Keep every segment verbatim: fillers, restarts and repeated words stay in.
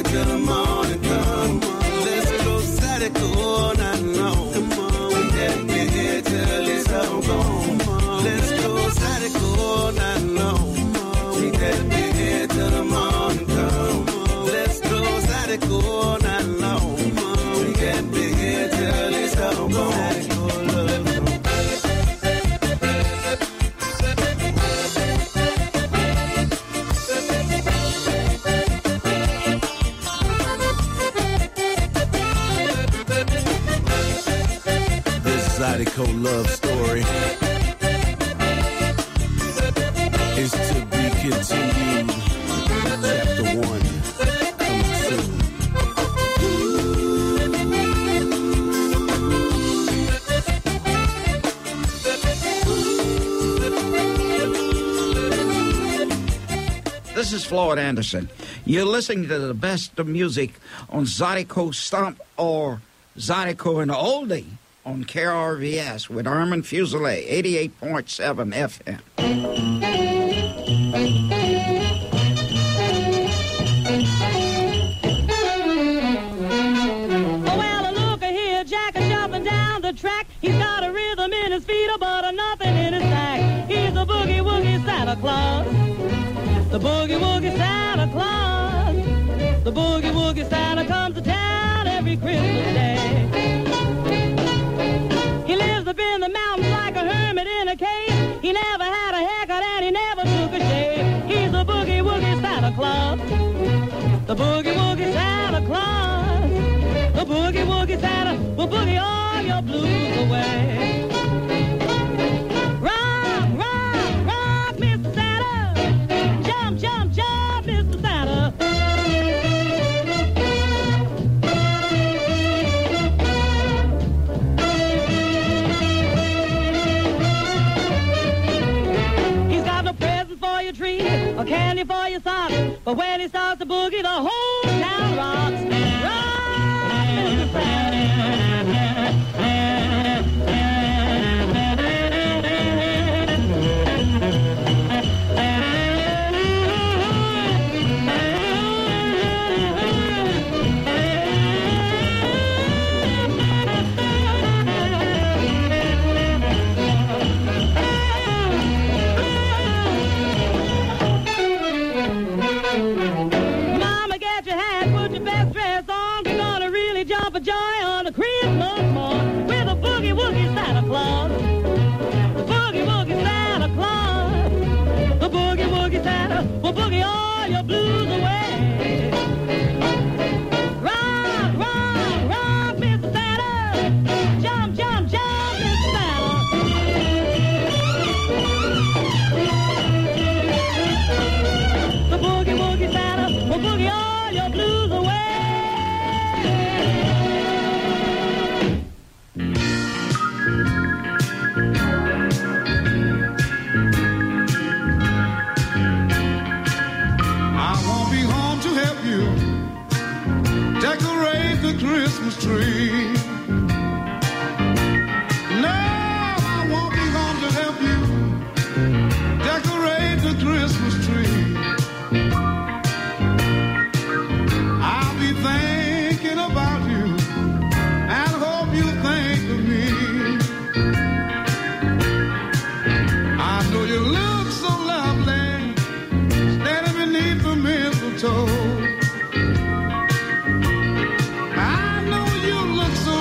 till the morning come. Let's go Zydeco all night long. Come on, we can be here till it's all gone. Let's go Zydeco all night long. We can be here till the morning come. Let's go Zydeco all night long. We can be here till it's all gone. Zydeco love story is to be continued. Chapter one coming soon. This is Floyd Anderson. You're listening to the best of music on Zydeco Stomp or Zydeco and Oldie on K R V S with Armin Fuselier, eighty-eight point seven F M. Well, look here, Jack is jumping down the track. He's got a rhythm in his feet, but a nothing in his sack. He's a boogie-woogie Santa Claus. The boogie-woogie Santa Claus. The boogie-woogie Santa comes to town every Christmas Day. He lives up in the mountains like a hermit in a cave. He never had a haircut and he never took a shave. He's a boogie-woogie Santa Claus. The boogie-woogie Santa Claus. The boogie-woogie Santa will boogie all your blues away. Rock, rock, rock, Mister Santa. Jump, jump, jump, Mister Santa. For your tree, a candy for your socks. But when he starts to boogie, the whole town rocks. Rock, Mister Santa. Jump a joy on a Christmas morn with a boogie-woogie Santa Claus. The boogie-woogie Santa Claus. The boogie-woogie Santa will boogie all your blues away. Rock, rock, rock, Mister Santa. Jump, jump, jump, Mister Santa. The boogie-woogie Santa will boogie all your blues away. Decorate the Christmas tree. No, I won't be home to help you decorate the Christmas tree. I'll be thinking about you and hope you think of me. I know you look so lovely standing beneath the mistletoe. So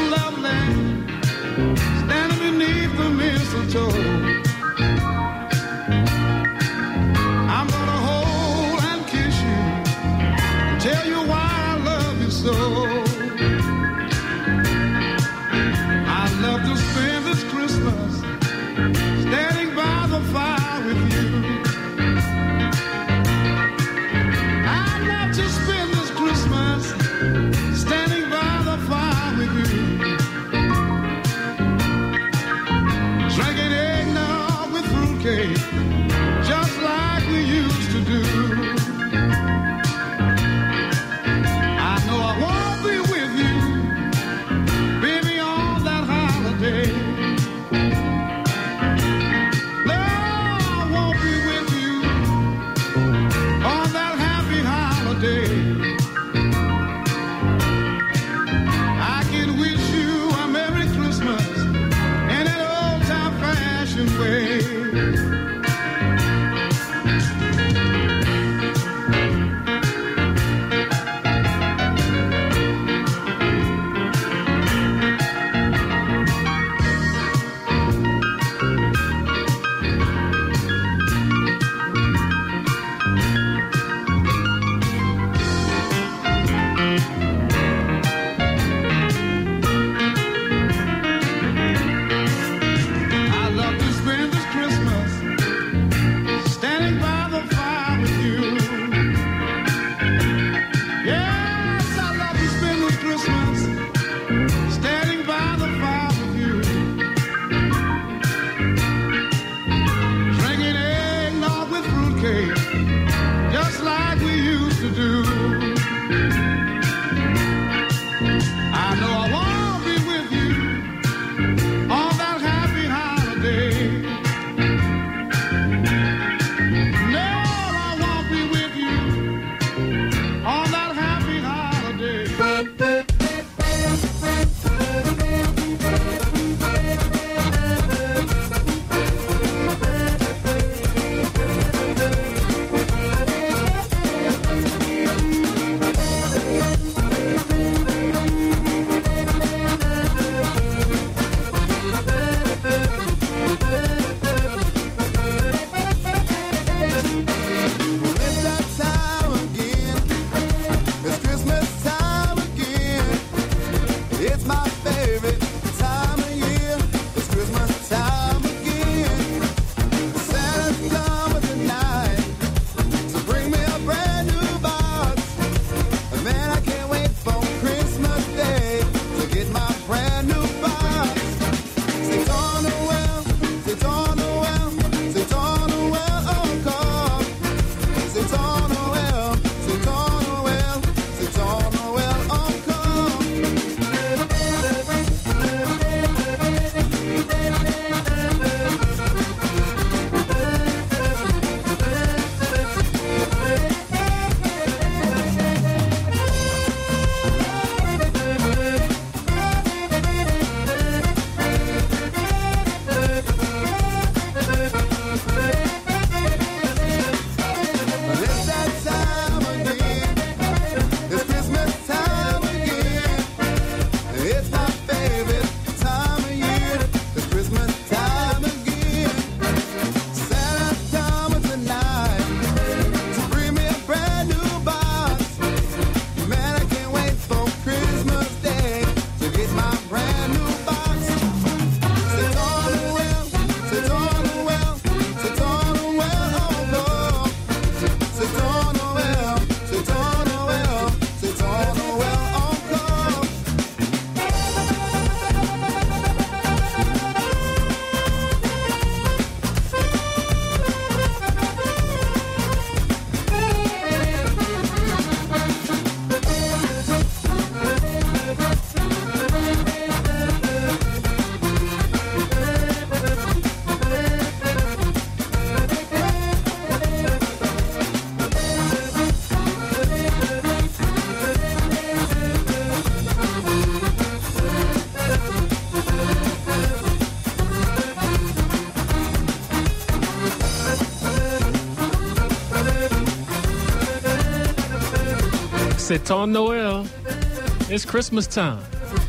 C'est ton Noël. It's Christmas time.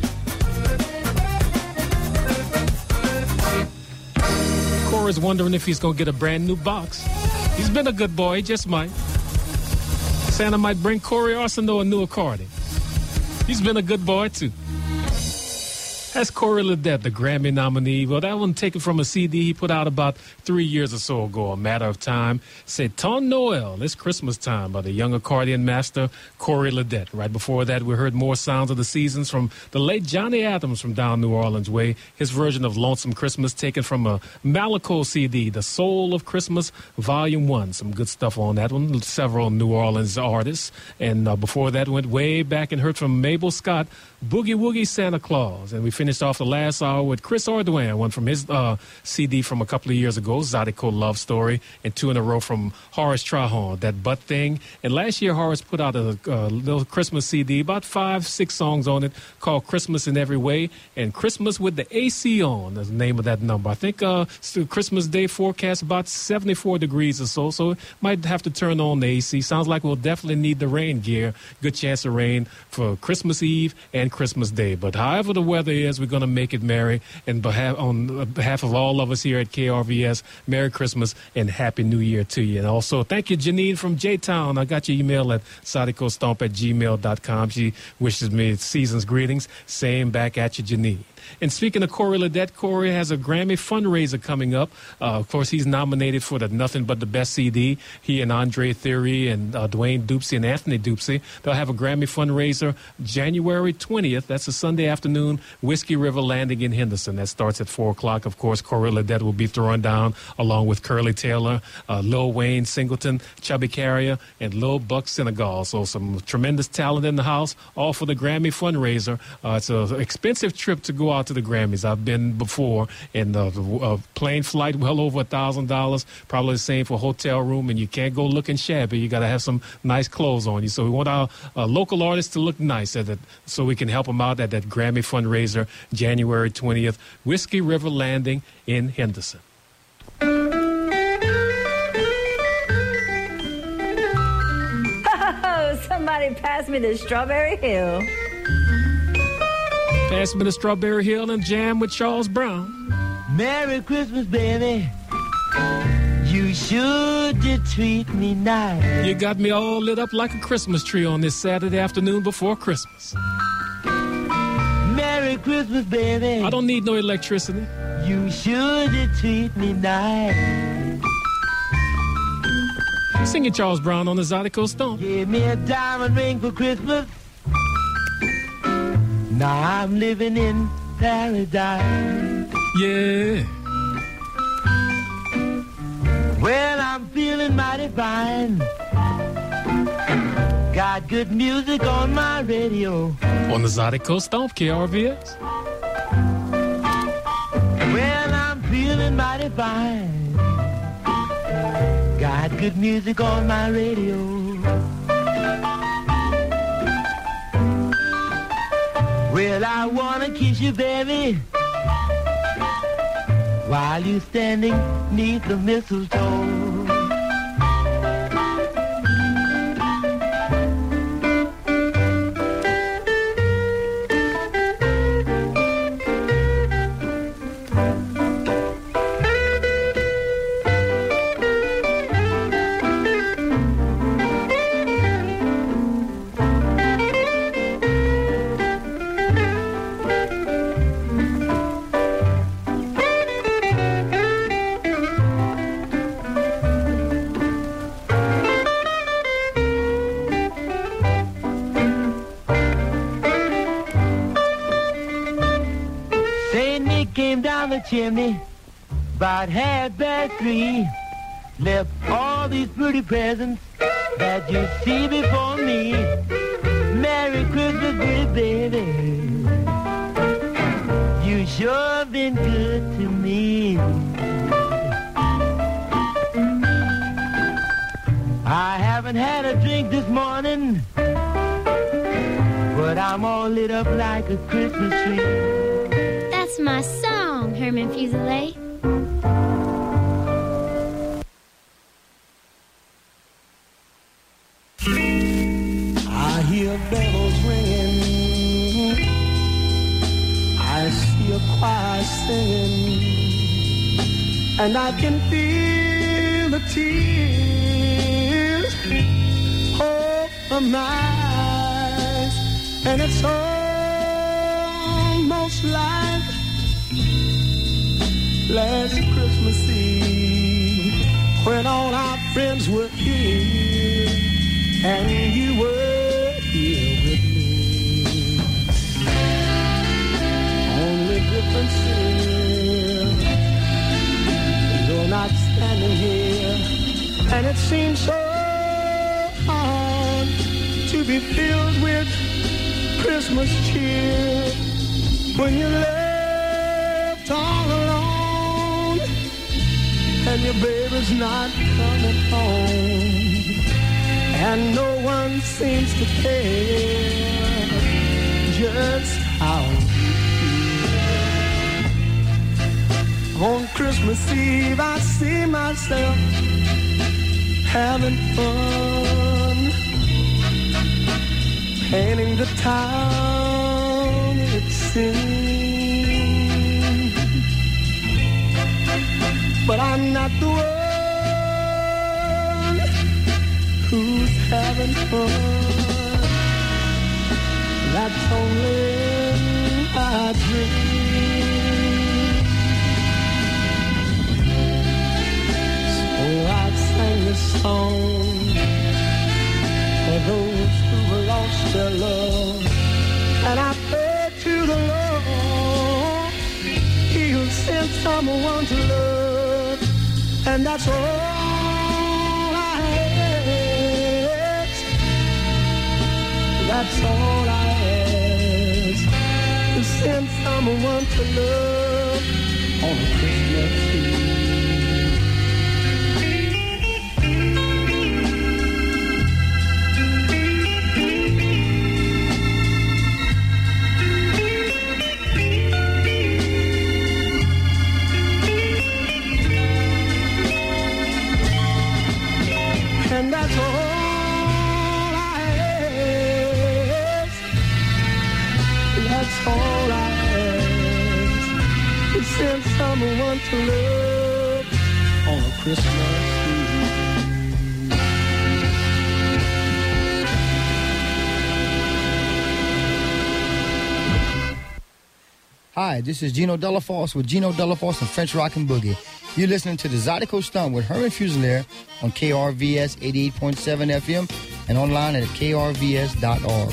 Corey's wondering if he's going to get a brand new box. He's been a good boy, he just might. Santa might bring Corey Arsenault a new accordion. He's been a good boy, too. That's Corey Ledet, the Grammy nominee. Well, that one taken from a C D he put out about three years or so ago, A Matter of Time. C'est ton Noël, It's Christmas Time, by the young accordion master, Corey Ledet. Right before that, we heard more sounds of the seasons from the late Johnny Adams from down New Orleans way. His version of Lonesome Christmas taken from a Malaco C D, The Soul of Christmas, Volume one. Some good stuff on that one. Several New Orleans artists. And uh, before that, went way back and heard from Mabel Scott, Boogie Woogie Santa Claus. And we finished off the last hour with Chris Ordwin, one from his uh, C D from a couple of years ago, Zydeco Love Story, and two in a row from Horace Trahan, That Butt Thing. And last year, Horace put out a, a little Christmas C D, about five, six songs on it, called Christmas in Every Way, and Christmas with the A C on is the name of that number. I think uh, Christmas Day forecast about seventy-four degrees or so, so might have to turn on the A C. Sounds like we'll definitely need the rain gear. Good chance of rain for Christmas Eve and Christmas Day. But however the weather is, we're going to make it merry. And behalf, on behalf of all of us here at K R V S, Merry Christmas and Happy New Year to you. And also, thank you, Janine from J-Town. I got your email at sadicostomp at gmail dot com. She wishes me season's greetings. Same back at you, Janine. And speaking of Corey Ledet, Corey has a Grammy fundraiser coming up. Uh, of course, he's nominated for the Nothing But the Best C D. He and Andre Theory and uh, Dwayne Dupsy and Anthony Dupsy, they'll have a Grammy fundraiser January twentieth. That's a Sunday afternoon, Whiskey River Landing in Henderson. That starts at four o'clock. Of course, Corey Ledet will be throwing down along with Curly Taylor, uh, Lil Wayne Singleton, Chubby Carrier, and Lil Buck Senegal. So some tremendous talent in the house, all for the Grammy fundraiser. Uh, it's an expensive trip to go out to the Grammys. I've been before, and uh, the uh, plane flight well over a thousand dollars. Probably the same for hotel room, and you can't go looking shabby. You got to have some nice clothes on you. So we want our uh, local artists to look nice at it, so we can help them out at that Grammy fundraiser, January twentieth, Whiskey River Landing in Henderson. Oh, somebody pass me the Strawberry Hill. Pass me the Strawberry Hill and jam with Charles Brown. Merry Christmas, baby. You should treat me nice. You got me all lit up like a Christmas tree on this Saturday afternoon before Christmas. Merry Christmas, baby. I don't need no electricity. You should treat me nice. Sing it, Charles Brown, on the Zydeco Stomp. Give me a diamond ring for Christmas. Now I'm living in paradise. Yeah. Well, I'm feeling mighty fine. Got good music on my radio. On the Zydeco Stomp, K R V S. Well, I'm feeling mighty fine. Got good music on my radio. Well, I wanna kiss you, baby, while you're standing neath the mistletoe. Chimney, about half past three, left all these pretty presents that you see before me. Merry Christmas, pretty baby. You sure been good to me. I haven't had a drink this morning, but I'm all lit up like a Christmas tree. That's my song, Herman Fuselier. I hear hear bells ringing, I see a choir singing, and I can feel the tears over my eyes, and it's almost like last Christmas Eve when all our friends were here and you were here with me. Only difference is you're not standing here, and it seems so hard to be filled with Christmas cheer when you're left all alone and your baby's not coming home, and no one seems to care just how you feel. On Christmas Eve I see myself having fun, painting the town it seems, but I'm not the one who's having fun. That's only my dream. So I sang this song for those who lost their love, and I pray to the Lord He'll send someone to love, and that's all I ask. That's all I ask, to send someone to love on Christmas Eve. And that's all I ask. That's all I ask, to send someone to love on a Christmas Eve. Hi, this is Gino Delaforce with Gino Delaforce and French Rockin' Boogie. You're listening to the Zydeco Stump with Herman Fusilier on K R V S eighty-eight point seven F M and online at K R V S dot org.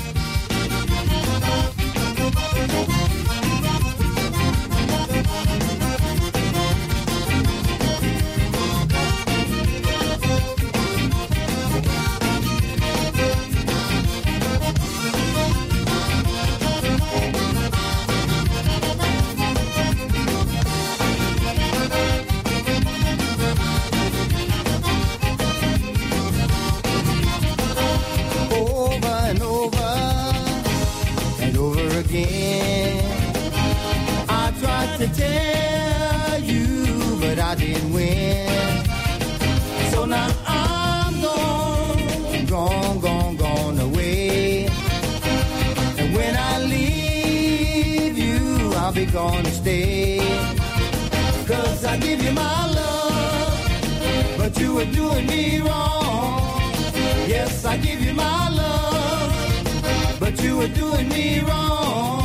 To tell you, but I didn't win. So now I'm gone, gone, gone, gone away. And when I leave you, I'll be gonna stay. Cause I give you my love, but you were doing me wrong. Yes, I give you my love, but you were doing me wrong.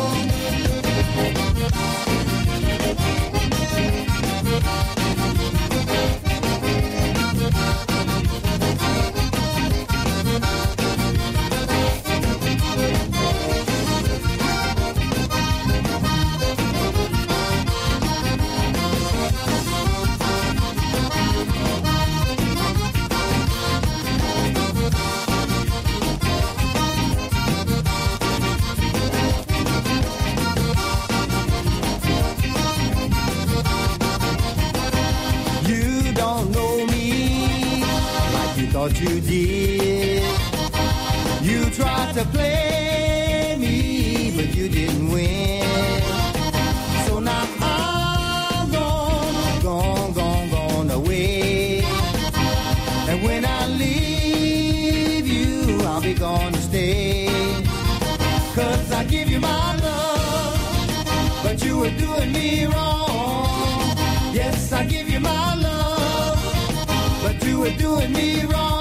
Thought you did. You tried to play me, but you didn't win. So now I'm gone, gone, gone, gone away. And when I leave you, I'll be gone to stay. you my love, but you were doing me wrong. Yes, I give you my love, but you were doing me wrong.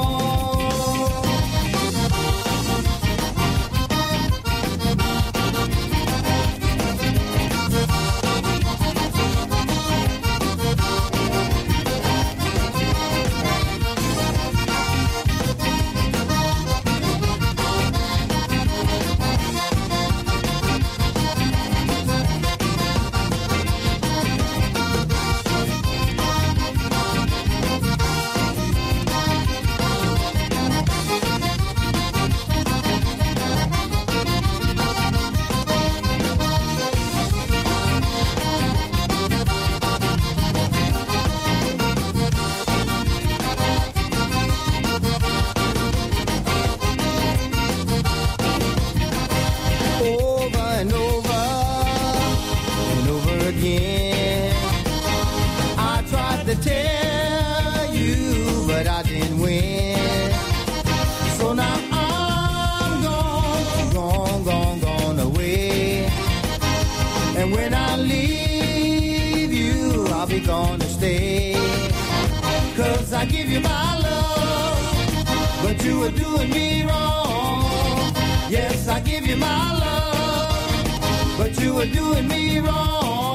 I give you my love, but you were doing me wrong. Yes, I give you my love, but you were doing me wrong.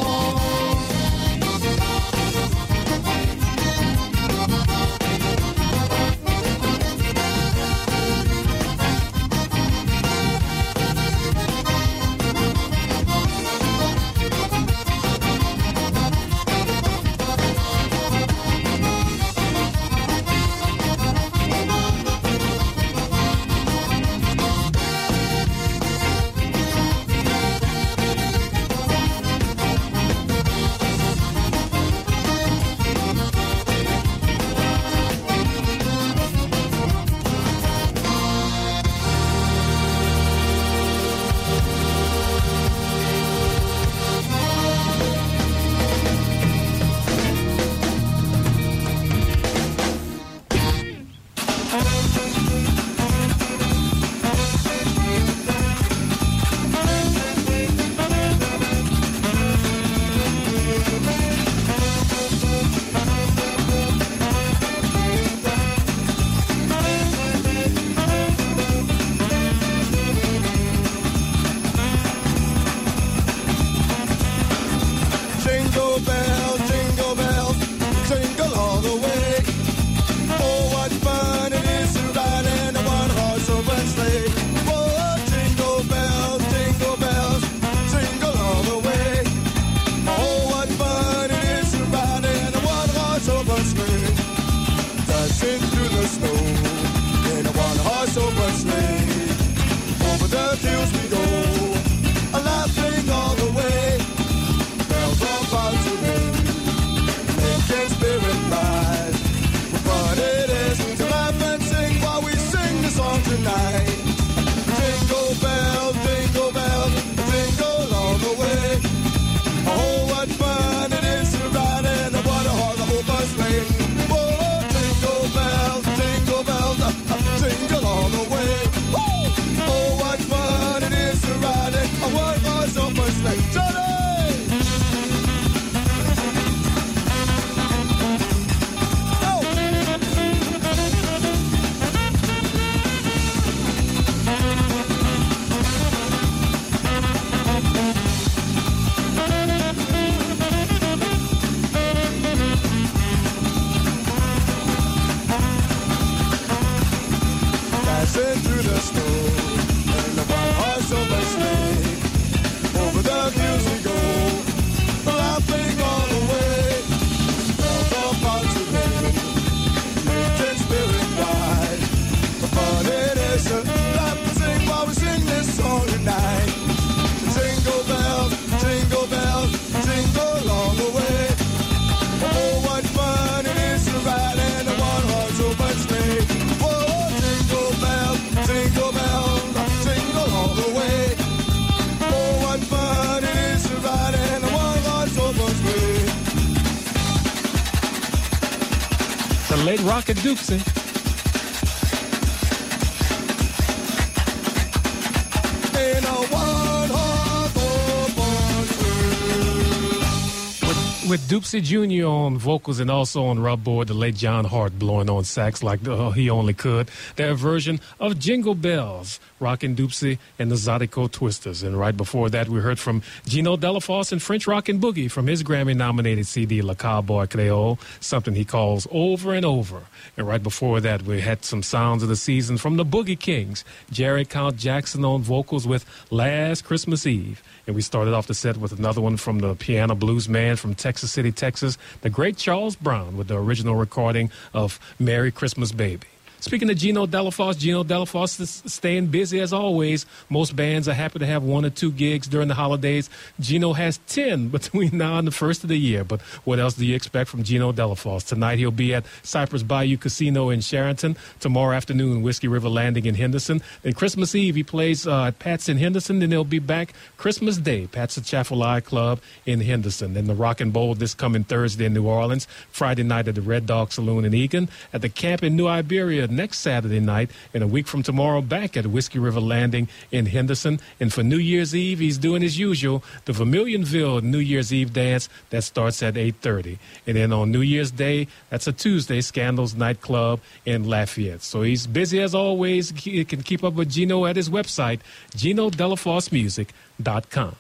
Late Rocket Dukesy. Ain't no With Doopsie Junior on vocals and also on rub board, the late John Hart blowing on sax like uh, he only could. Their version of Jingle Bells, Rockin' Doopsie and the Zydeco Twisters. And right before that, we heard from Gino Delafosse and French Rockin' Boogie from his Grammy-nominated C D, Le Cowboy Creole, something he calls Over and Over. And right before that, we had some sounds of the season from the Boogie Kings, Jerry Count Jackson on vocals with Last Christmas Eve. And we started off the set with another one from the piano blues man from Texas City, Texas, the great Charles Brown, with the original recording of Merry Christmas Baby. Speaking of Gino Delafosse, Gino Delafosse is staying busy as always. Most bands are happy to have one or two gigs during the holidays. Gino has ten between now and the first of the year. But what else do you expect from Gino Delafosse? Tonight he'll be at Cypress Bayou Casino in Sharonton. Tomorrow afternoon, Whiskey River Landing in Henderson. Then Christmas Eve, he plays uh, at Pat's in Henderson. Then he'll be back Christmas Day, Pat's at Chaffalaya Club in Henderson. Then the Rock and Bowl this coming Thursday in New Orleans. Friday night at the Red Dog Saloon in Eagan. At the camp in New Iberia next Saturday night, and a week from tomorrow back at Whiskey River Landing in Henderson. And for New Year's Eve, he's doing his usual, the Vermilionville New Year's Eve dance that starts at eight thirty. And then on New Year's Day, that's a Tuesday, Scandals Nightclub in Lafayette. So he's busy as always. You can keep up with Gino at his website, gino delafosse music dot com.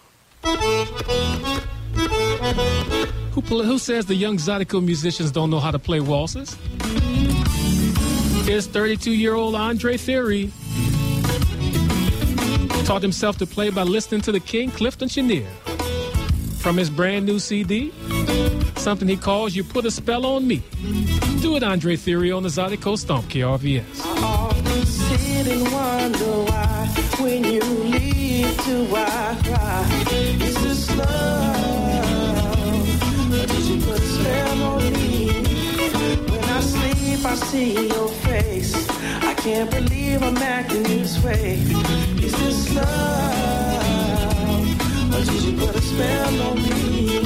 Who, who says the young Zydeco musicians don't know how to play waltzes? Here's thirty-two-year-old Andre Theory. Taught himself to play by listening to the King Clifton Chenier. From his brand new C D, something he calls You Put a Spell on Me. Do it, Andre Theory, on the Zydeco Stomp, K R V S. I often sit and wonder why, when you leave, do I cry? Is this love? Or did you put a spell on me? When I sleep, I see your face. I can't believe I'm acting this way. Is this love? Or did you put a spell on me?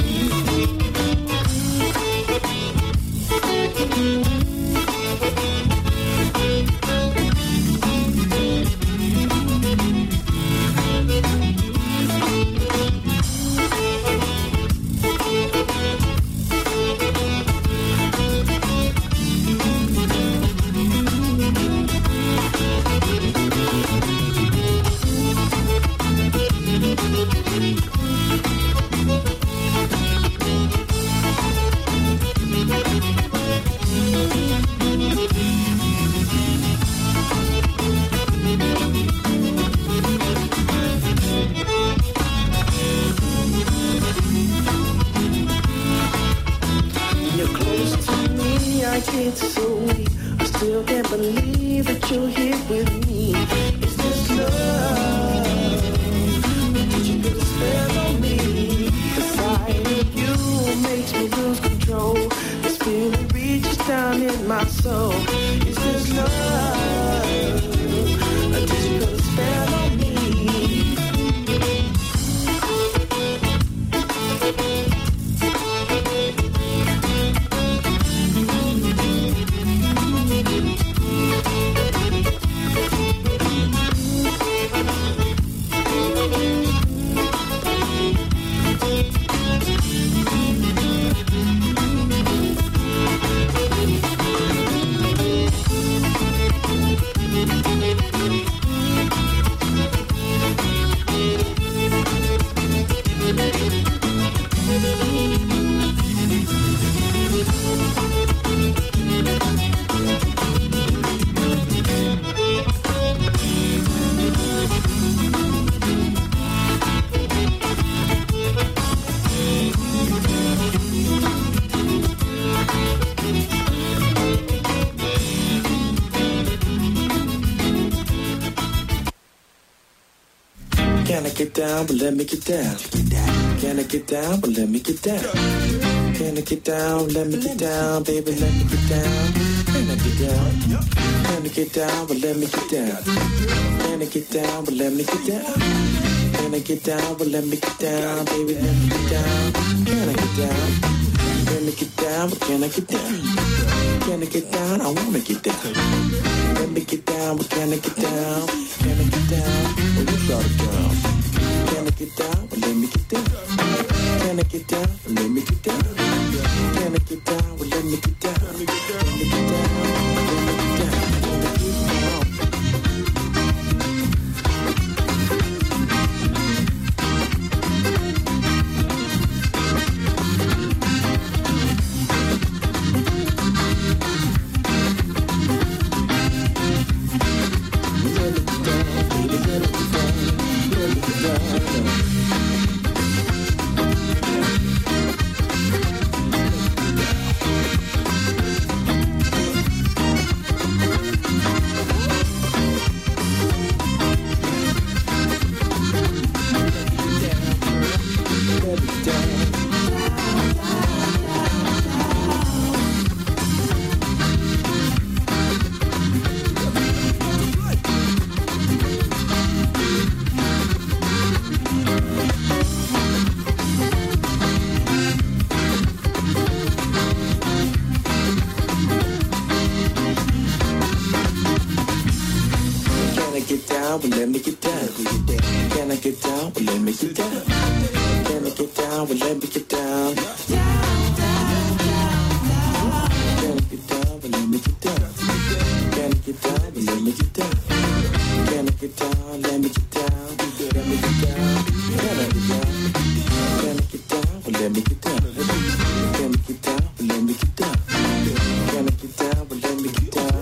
It's so weak. I still can't believe that you're here with me. Is this love? Did you put a spell on me? The sight of you makes me lose control. This feeling reaches down in my soul. Is this love? Did you put a spell on me? Get down, but let me get down. Can I get down, but let me get down. Can I get down, let me get down, baby, let me get down. Can I get down? Can I get down, but let me get down. Can I get down, but let me get down. Can I get down, but let me get down, baby, let me get down. Can I get down? Can I get down, but can I get down? Can I get down? I wanna get down. Let me get down, but can I get down? Can I get down? Well, you shut it down. Can I get down? Well, let me get down. Can I get down? Well, let me get down. baby, let me get down, let me get down. Well, let me get down. Can I get down? Well, let me get down. Can I get down? Well, let me get down. Can I get down? Well, let me get down. Can I get down? Well, let me get down. Can I get down? Let me get down. Let me get down. Can I get down? Can I get down? Well, let me get down. Can I get down? Well, let me get down. Can I get down? Well, let me get down.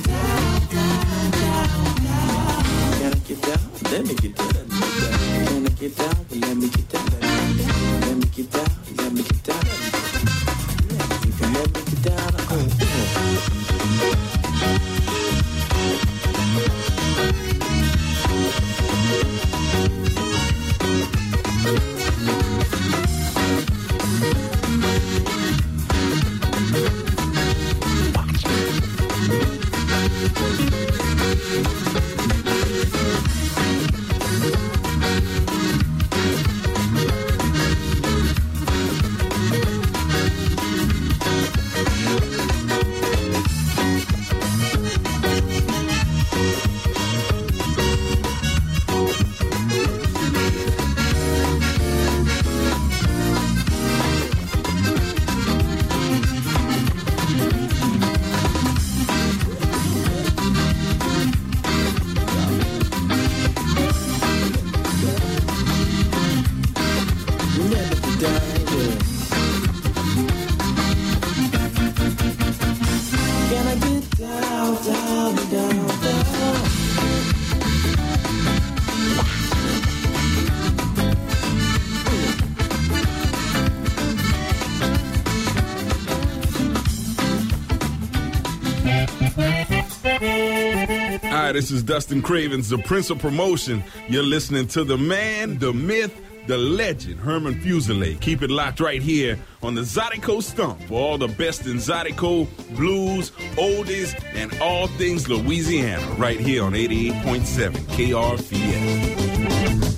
Get down, let me get down. Can I get down? Let me get down. Let me get down, let me get down. You can let me get down. Oh, This is Dustin Cravens, the Prince of Promotion. You're listening to the man, the myth, the legend, Herman Fuselier. Keep it locked right here on the Zydeco Stump for all the best in Zydeco, blues, oldies, and all things Louisiana right here on eighty-eight point seven K R V S.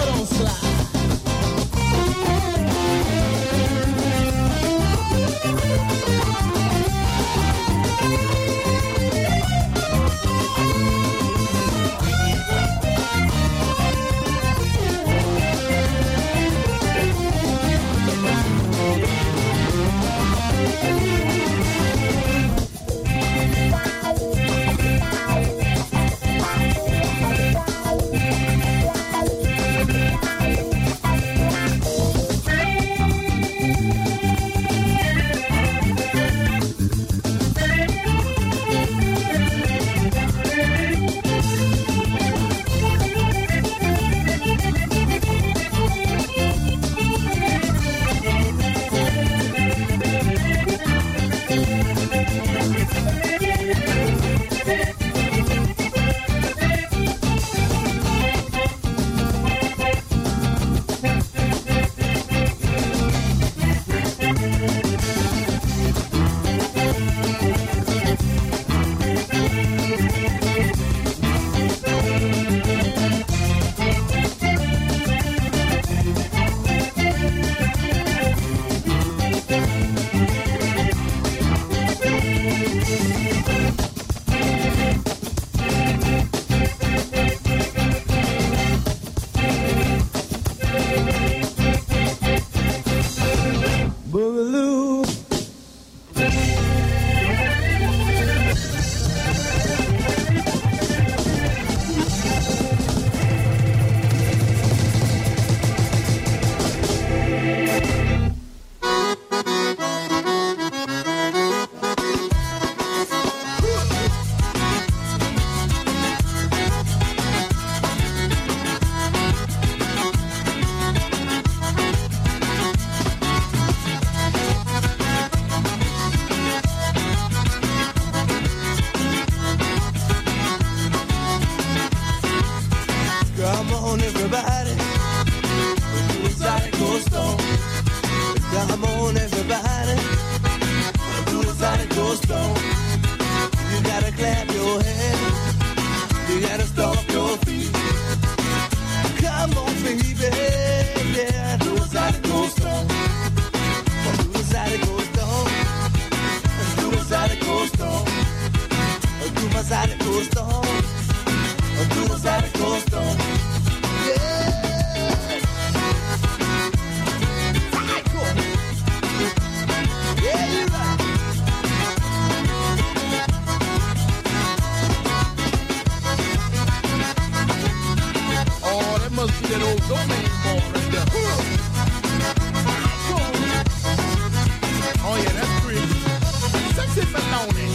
don't slide. Come on, everybody. Do a Zydeco Stone. Come on, everybody. Do a Zydeco Stone. You gotta clap your hands. You gotta stomp your feet. Come on, baby. Yeah, do a Zydeco Stone. Do a Zydeco Stone. Do a Zydeco Stone. Do my Zydeco Stone. Do a Zydeco Stone. Oh, that must be that old domain ball right there. Oh, yeah, that's pretty. Sexy Maloney.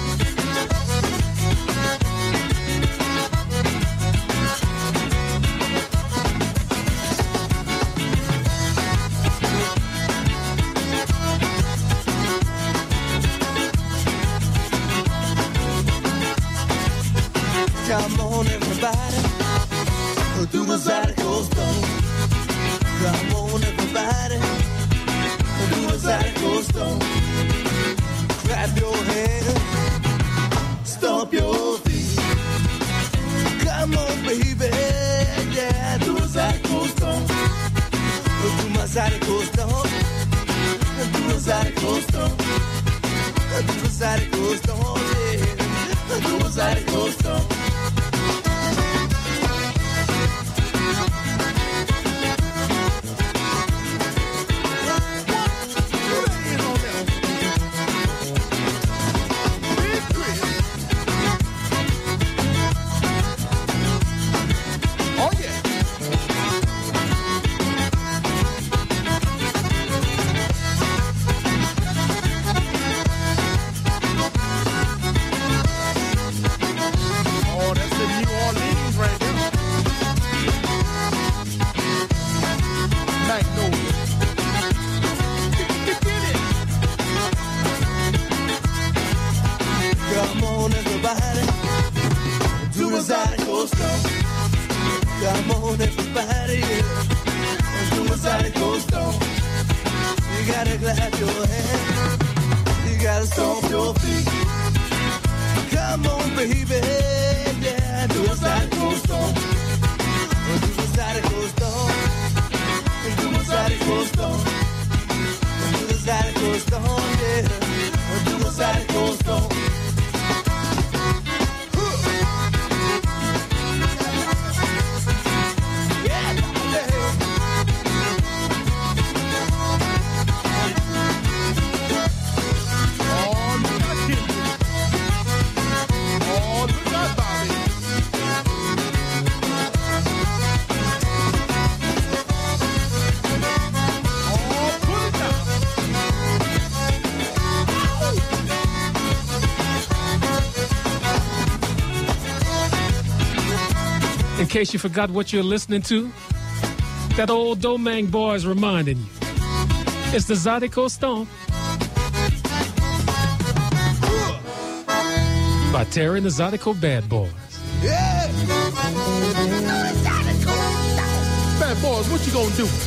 Come on, everybody. Do my Zydeco Stone. Come on, everybody. Do my Zydeco Stone. Clap your hands. Stomp your feet. Come on, baby. Yeah, do a Zydeco Stone. Do my Zydeco Stone. Do my Zydeco Stone. Do my Zydeco Stone. Yeah. Do my Zydeco Stone. Baby, yeah, do a Zydeco Stone. Do a Zydeco Stone. case you forgot what you're listening to, that old Domang boy is reminding you. It's the Zydeco Stomp by Terry and the Zydeco Bad Boys. Yeah! Bad Boys, what you gonna do?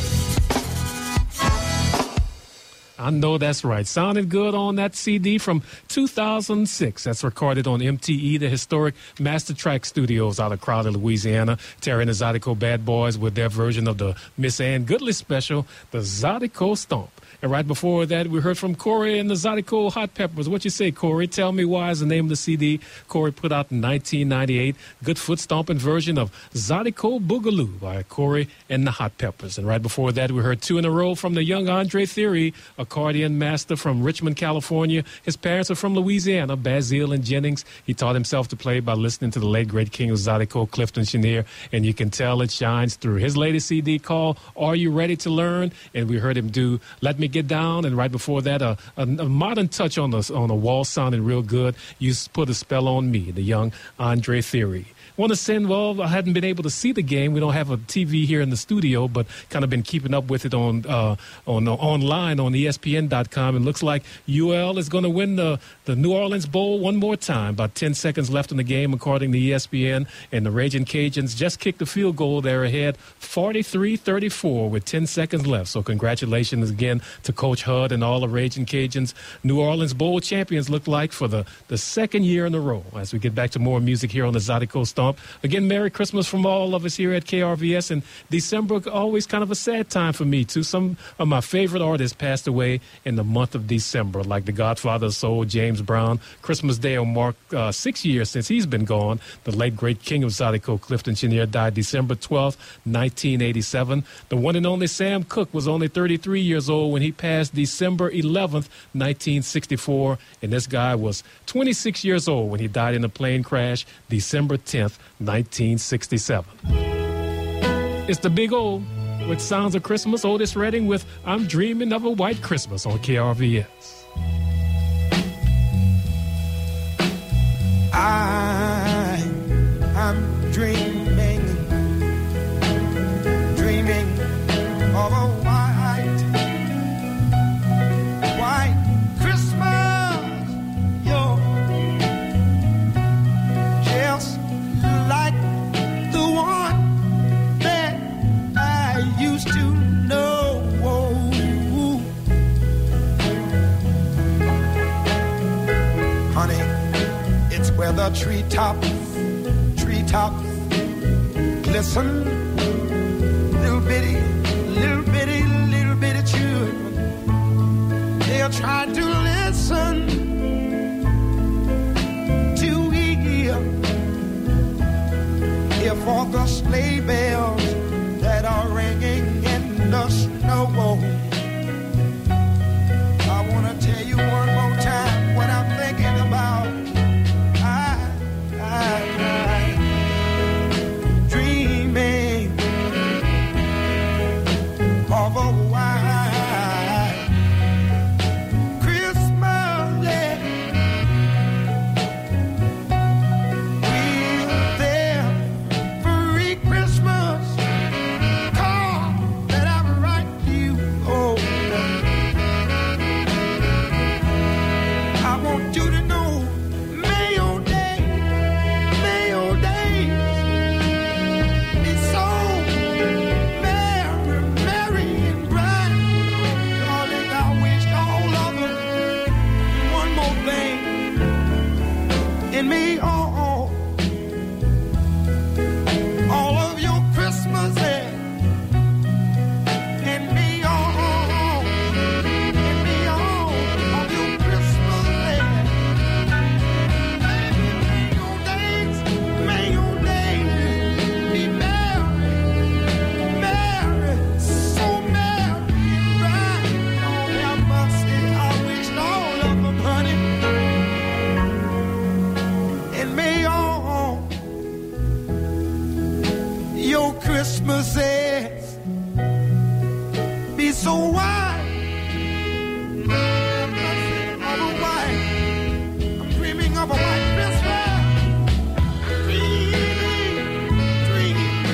I know that's right. Sounded good on that C D from two thousand six. That's recorded on M T E, the historic Master Track Studios out of Crowley, Louisiana. Terry and the Zydeco Bad Boys with their version of the Miss Ann Goodley special, the Zydeco Stomp. And right before that, we heard from Corey and the Zydeco Hot Peppers. What you say, Corey? Tell Me Why is the name of the C D Corey put out in nineteen ninety-eight. Good foot-stomping version of Zydeco Boogaloo by Corey and the Hot Peppers. And right before that, we heard two in a row from the young Andre Theory, accordion master from Richmond, California. His parents are from Louisiana, Basile and Jennings. He taught himself to play by listening to the late, great king of Zydeco, Clifton Chenier, and you can tell it shines through. His latest C D called Are You Ready to Learn? And we heard him do Let Me Get Down, and right before that, a, a, a modern touch on the, on the wall sounding real good. You Put a Spell on Me, the young Andre Theory. Want to send, well, I hadn't been able to see the game. We don't have a T V here in the studio, but kind of been keeping up with it on uh, on uh, online on E S P N dot com. And looks like U L is going to win the, the New Orleans Bowl one more time. About ten seconds left in the game, according to E S P N. And the Raging Cajuns just kicked the field goal. They're ahead forty-three thirty-four with ten seconds left. So congratulations again to Coach Hud and all the Raging Cajuns. New Orleans Bowl champions look like for the, the second year in a row. As we get back to more music here on the Zydeco Stomp. Again, Merry Christmas from all of us here at K R V S. And December, always kind of a sad time for me, too. Some of my favorite artists passed away in the month of December, like the Godfather of Soul, James Brown. Christmas Day will mark uh, six years since he's been gone. The late, great king of Zydeco, Clifton Chenier, died December twelfth, nineteen eighty-seven. The one and only Sam Cooke was only thirty-three years old when he passed December eleventh, nineteen sixty-four. And this guy was twenty-six years old when he died in a plane crash December tenth, nineteen sixty-seven. It's the Big O with Sounds of Christmas. Otis Redding with I'm Dreaming of a White Christmas on K R V S. I, I'm dreaming, dreaming of a white, white Christmas. You're just like the one that I used to know. Honey, it's where the treetops, treetops glisten. Little bitty, little bitty, little bitty children, they're trying to listen to hear, hear for the sleigh bells that are ringing in the snow. I want to tell you one more time what I'm thinking about. I, I, I'm dreaming of a white Christmas, yeah. With their free Christmas card that I write you. Oh, I want you to know, may your day, may your days be so merry, merry and bright. Darling, I wish all of them one more thing in me, oh, oh. All of your Christmases in me, oh, oh. In me, oh, of your Christmases. May your days, may your days be merry, merry, so merry and bright. Oh, have mercy, I wish all of them, honey. And may all your Christmases be so white. Have mercy, of a white. I'm dreaming of a white Christmas. Dreaming, dreaming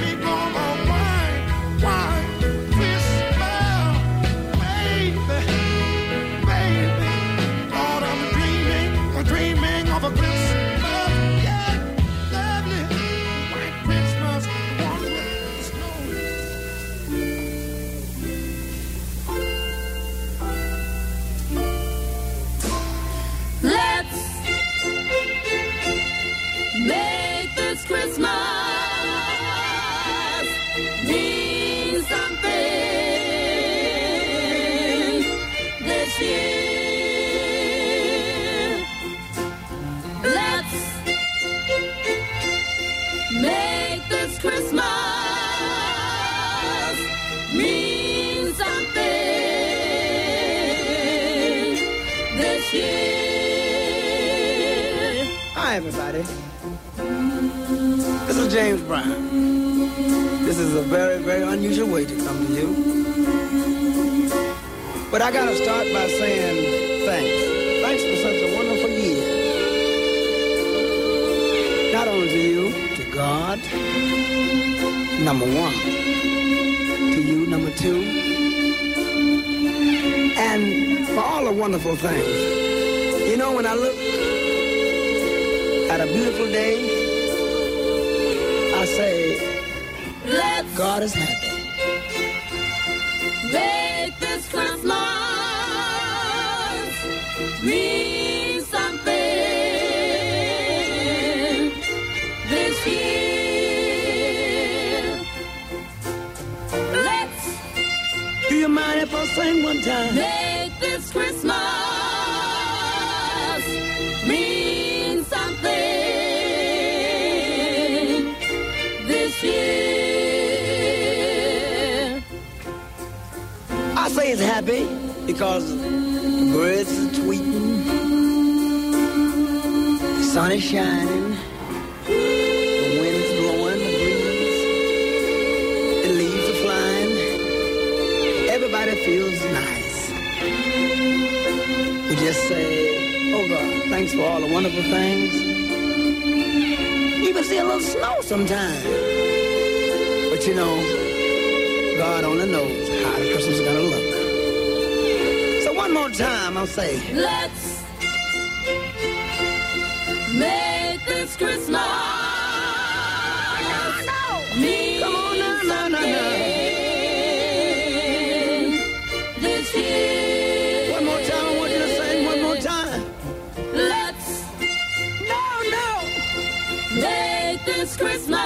Hi, everybody. This is James Brown. This is a very, very unusual way to come to you. But I gotta start by saying thanks. Thanks for such a wonderful year. Not only to you, to God, number one. To you, number two. And for all the wonderful things. You know, when I look at a beautiful day, I say, let's God is happy. Make this Christmas mean something this year. Let's. Do you mind if I sing one time? Make this Christmas mean something this year. I say it's happy because the birds are tweeting, the sun is shining, the wind is blowing, the breeze, the leaves are flying. Everybody feels nice. We just say, oh God, thanks for all the wonderful things. Even see a little snow sometimes. But you know, God only knows how the Christmas is gonna look. So one more time, I'll say, let's make this Christmas mean come on now, now, now, now. this year. One more time, I want you to sing one more time. Let's no, no. make this Christmas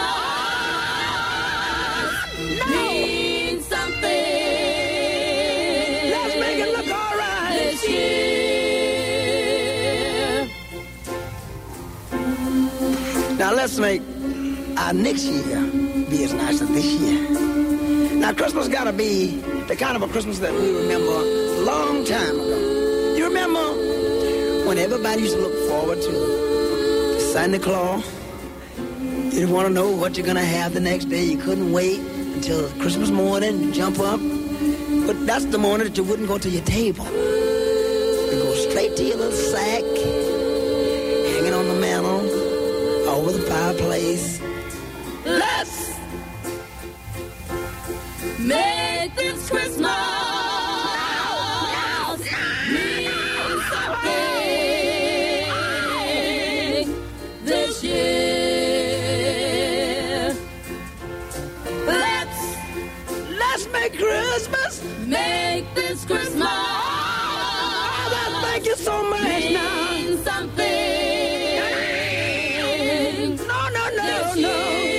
mean something. Let's make it look all right this year. Now let's make our next year be as nice as this year. Now Christmas gotta be the kind of a Christmas that we remember a long time ago. You remember when everybody used to look forward to Santa Claus? You didn't want to know what you're gonna have the next day. You couldn't wait until Christmas morning to jump up. But that's the morning that you wouldn't go to your table. You go straight to your little sack, hanging on the mantle, over the fireplace. Let's make this Christmas mean something this year. Let's let's make Christmas make this Christmas. Oh, thank you so much mean now. Something. No, no, no, no.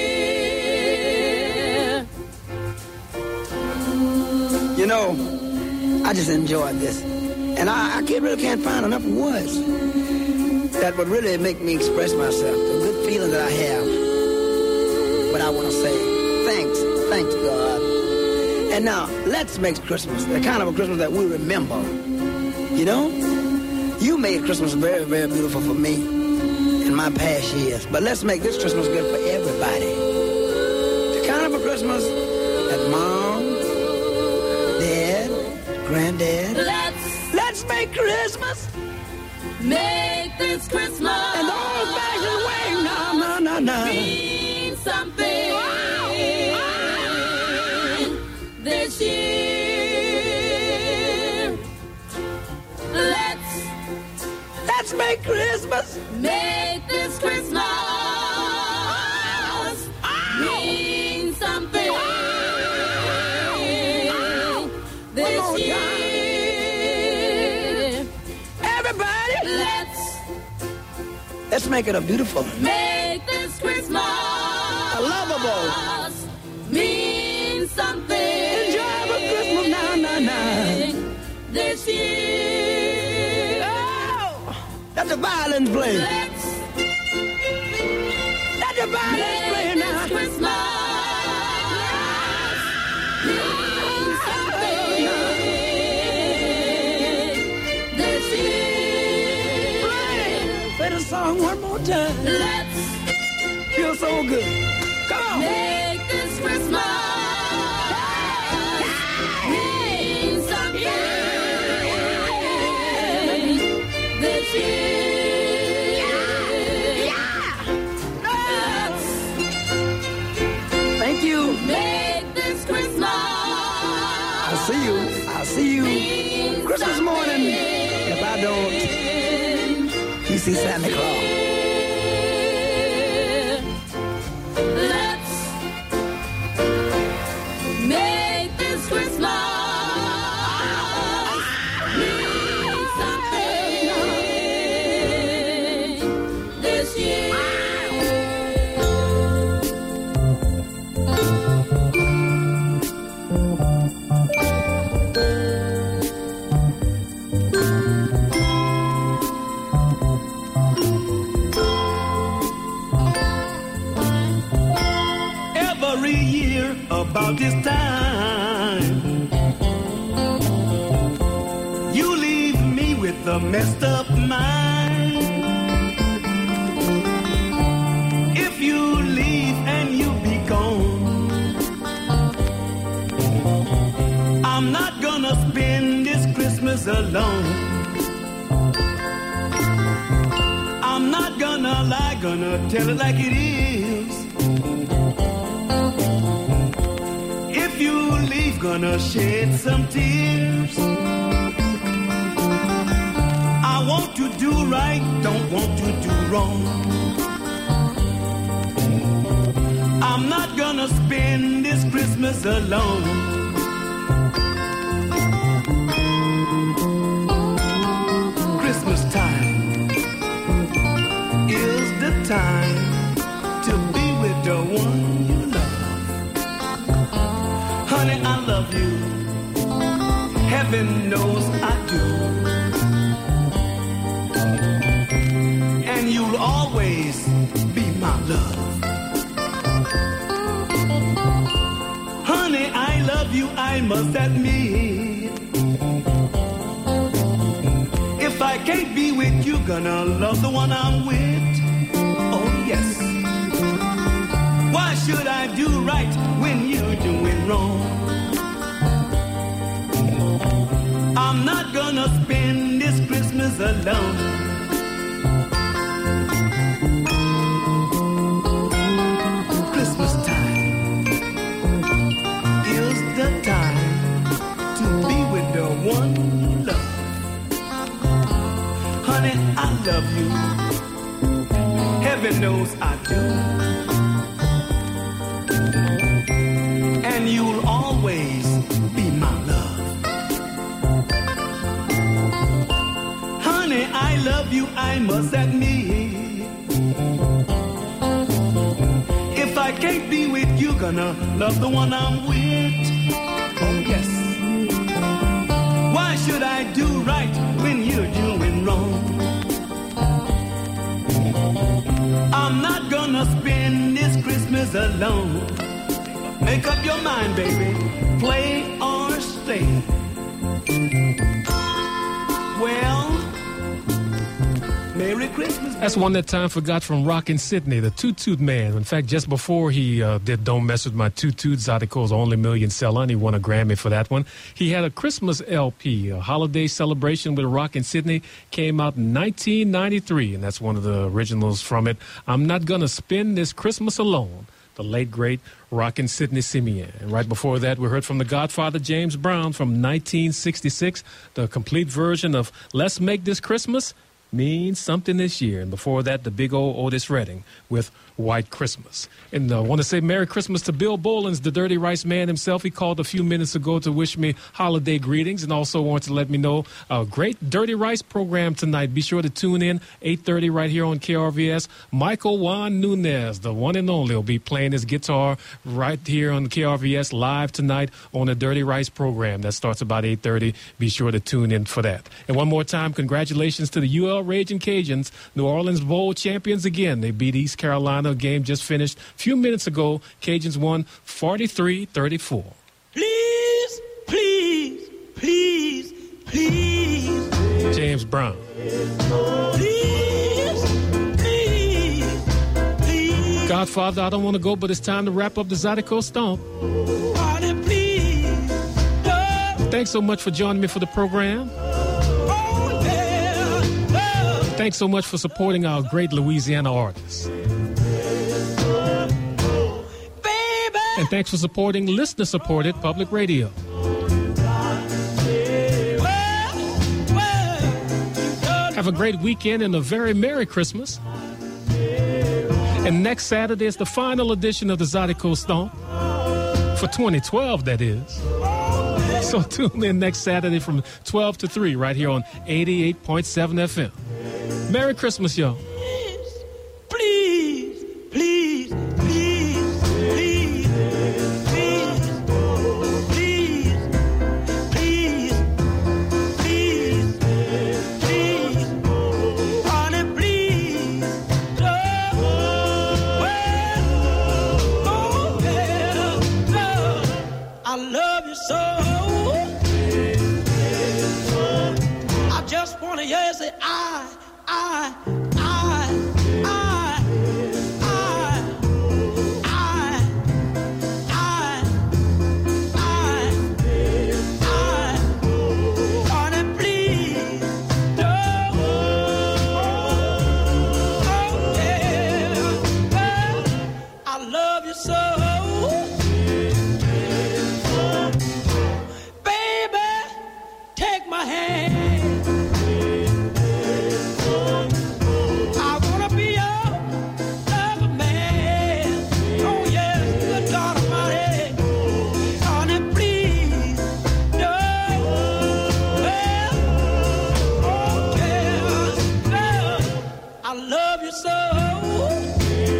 You know, I just enjoyed this. And I, I can't, really can't find enough words that would really make me express myself. The good feeling that I have. But I want to say thanks, thanks God. And now, let's make Christmas the kind of a Christmas that we remember. You know? You made Christmas very, very beautiful for me in my past years. But let's make this Christmas good for everybody. The kind of a Christmas that Mom, Dad, Granddad. Let's let's make Christmas. Make this Christmas and the old-fashioned way. No, no, no, no. Mean something this year. Let's let's make Christmas. Make this Christmas mean something this year. Everybody, let's let's make it a beautiful, make this Christmas a lovable, mean something. Enjoyable Christmas now, now, now. This year. Oh, let the violins play. Let's let the violins play now. Christmas mean something this year. Play, play the song. song one more time. Let's Feels so good. Come on. make this Christmas mean something this year. Let's Thank you. make this Christmas I'll see you. I'll see you Christmas morning. If I don't, you see Santa Claus. Let's make this Christmas mean something this year. Every year about this time, you leave me with a messed up mind. If you leave and you be gone, I'm not gonna spend this Christmas alone. I'm not gonna lie, gonna tell it like it is. If you leave, gonna shed some tears. I want to do right, don't want to do wrong. I'm not gonna spend this Christmas alone. Christmas time is the time to be with the one you love. Honey, I love you. Heaven knows I do. And you'll always be my love. Honey, I love you, I must admit. If I can't be with you, gonna love the one I'm with. Oh, yes. Why should I do right when you're doing wrong? I'm not gonna spend this Christmas alone. Christmas time is the time to be with the one you love. Honey, I love you. Heaven knows I do. And you'll always be my love. Honey, I love you, I must admit. If I can't be with you, gonna love the one I'm with. Oh, yes. Why should I do right when you're doing wrong? I'm not gonna spend this Christmas alone. Make up your mind, baby. Play or stay. Well, Merry Christmas. That's one that time forgot from Rockin' Sydney, the Toot Toot Man. In fact, just before he uh, did Don't Mess With My Toot Toot, Zydeco's only million seller, and he won a Grammy for that one. He had a Christmas L P, a holiday celebration with Rockin' Sydney, came out in nineteen ninety-three, and that's one of the originals from it. I'm Not Gonna Spend This Christmas Alone, the late, great Rockin' Sidney Simeon. And right before that, we heard from the Godfather James Brown from nineteen sixty-six, the complete version of Let's Make This Christmas Mean Something This Year. And before that, the big old Otis Redding with White Christmas. And I uh, want to say Merry Christmas to Bill Bolins, the Dirty Rice Man himself. He called a few minutes ago to wish me holiday greetings and also wanted to let me know a great Dirty Rice program tonight. Be sure to tune in, eight thirty right here on K R V S. Michael Juan Nunez, the one and only, will be playing his guitar right here on K R V S live tonight on the Dirty Rice program. That starts about eight thirty. Be sure to tune in for that. And one more time, congratulations to the U L Raging Cajuns, New Orleans Bowl champions again. They beat East Carolina. Game just finished a few minutes ago. Cajuns won forty-three thirty-four. Please, please, please, please. James Brown. Please, please. Godfather, I don't want to go, but it's time to wrap up the Zydeco Stomp. Honey, please, no. Thanks so much for joining me for the program. Oh, yeah, no. Thanks so much for supporting our great Louisiana artists. Baby. And thanks for supporting listener-supported public radio. Have a great weekend and a very Merry Christmas. And next Saturday is the final edition of the Zydeco Stomp. For twenty twelve, that is. So tune in next Saturday from twelve to three right here on eighty-eight point seven F M. Merry Christmas, y'all. Please, please, please, please, please, please, please, please, please, honey, please, no, well, oh, yeah, no, I love you so, I just want to hear you say, I, I, I, I, I, I, I, I, I, honey, please, no, oh, yeah, well, I love you so, baby, take my hand.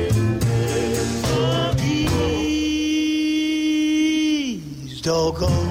Doggone.